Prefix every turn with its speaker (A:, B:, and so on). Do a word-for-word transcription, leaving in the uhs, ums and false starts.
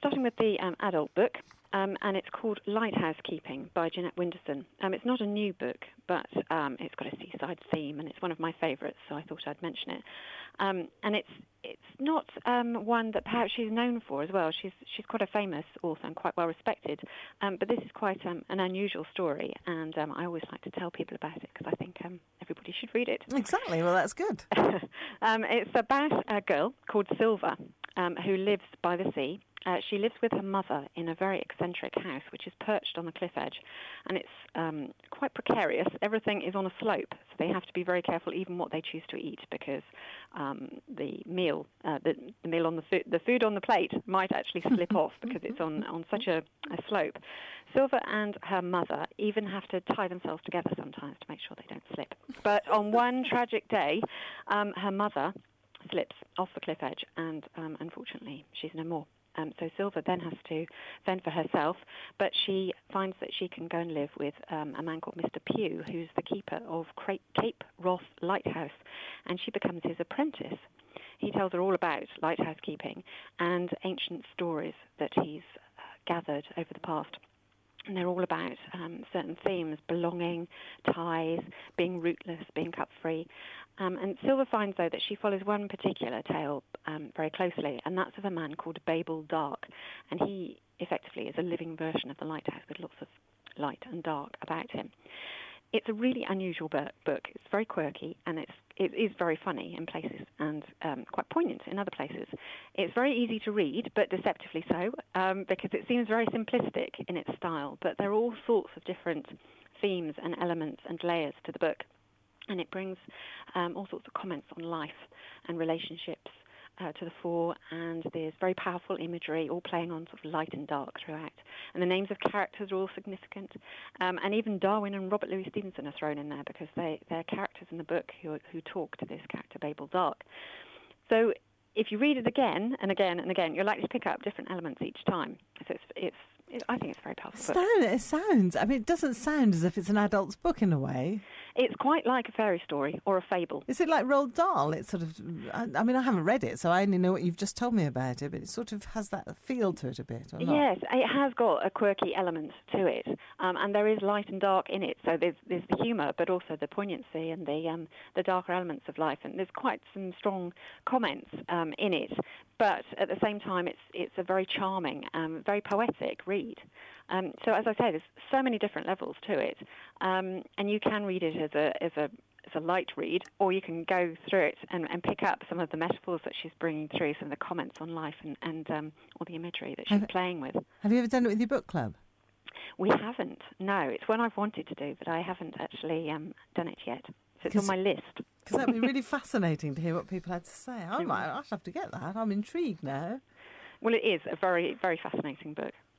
A: starting with the um, adult book, um, and it's called Lighthouse Keeping by Jeanette Winterson. Um, it's not a new book, but um, it's got a seaside theme, and it's one of my favourites, so I thought I'd mention it. Um, and it's it's not um, one that perhaps she's known for as well. She's she's quite a famous author and quite well respected, um, but this is quite um, an unusual story, and um, I always like to tell people about it because I think um, everybody should read it.
B: Exactly, well, that's good.
A: um, it's about a girl called Silver um, who lives by the sea. Uh, she lives with her mother in a very eccentric house, which is perched on the cliff edge, and it's um, quite precarious. Everything is on a slope, so they have to be very careful even what they choose to eat, because um, the meal, uh, the, the meal on the food, the food on the plate might actually slip off because it's on on such a, a slope. Silver and her mother even have to tie themselves together sometimes to make sure they don't slip. But on one tragic day, um, her mother slips off the cliff edge, and um, unfortunately, she's no more. Um, so Silver then has to fend for herself, but she finds that she can go and live with um, a man called Mister Pugh, who's the keeper of Cape Wrath Lighthouse, and she becomes his apprentice. He tells her all about lighthouse keeping and ancient stories that he's uh, gathered over the past. And they're all about um, certain themes: belonging, ties, being rootless, being cut-free. Um, and Silver finds, though, that she follows one particular tale um, very closely, and that's of a man called Babel Dark. And he effectively is a living version of the lighthouse with lots of light and dark about him. It's a really unusual book. It's very quirky, and it's, it is very funny in places and um, quite poignant in other places. It's very easy to read, but deceptively so, um, because it seems very simplistic in its style, but there are all sorts of different themes and elements and layers to the book. And it brings um, all sorts of comments on life and relationships uh, to the fore, and there's very powerful imagery, all playing on sort of light and dark throughout. And the names of characters are all significant. Um, and even Darwin and Robert Louis Stevenson are thrown in there because they, they're characters in the book who, who talk to this character, Babel Dark. So if you read it again and again and again, you're likely to pick up different elements each time. So it's, it's it, I think it's a very powerful book.
B: Sound, it sounds, I mean, it doesn't sound as if it's an adult's book in a way.
A: It's quite like a fairy story or a fable.
B: Is it like Roald Dahl? It's sort of, I, I mean, I haven't read it, so I only know what you've just told me about it, but it sort of has that feel to it a bit, or not?
A: Yes, it has got a quirky element to it, um, and there is light and dark in it. So there's, there's the humour, but also the poignancy and the um, the darker elements of life, and there's quite some strong comments um, in it. But at the same time, it's it's a very charming, um, very poetic read. Um, so as I say, there's so many different levels to it, um, and you can read it as a as a as a light read, or you can go through it and, and pick up some of the metaphors that she's bringing through, some of the comments on life and, and um, all the imagery that she's
B: have,
A: playing with.
B: Have you ever done it with your book club?
A: We haven't, no. It's one I've wanted to do, but I haven't actually um, done it yet. So it's on my list.
B: Because that'd be really fascinating to hear what people had to say. I might, I'd have to get that. I'm intrigued now.
A: Well, it is a very, very fascinating book.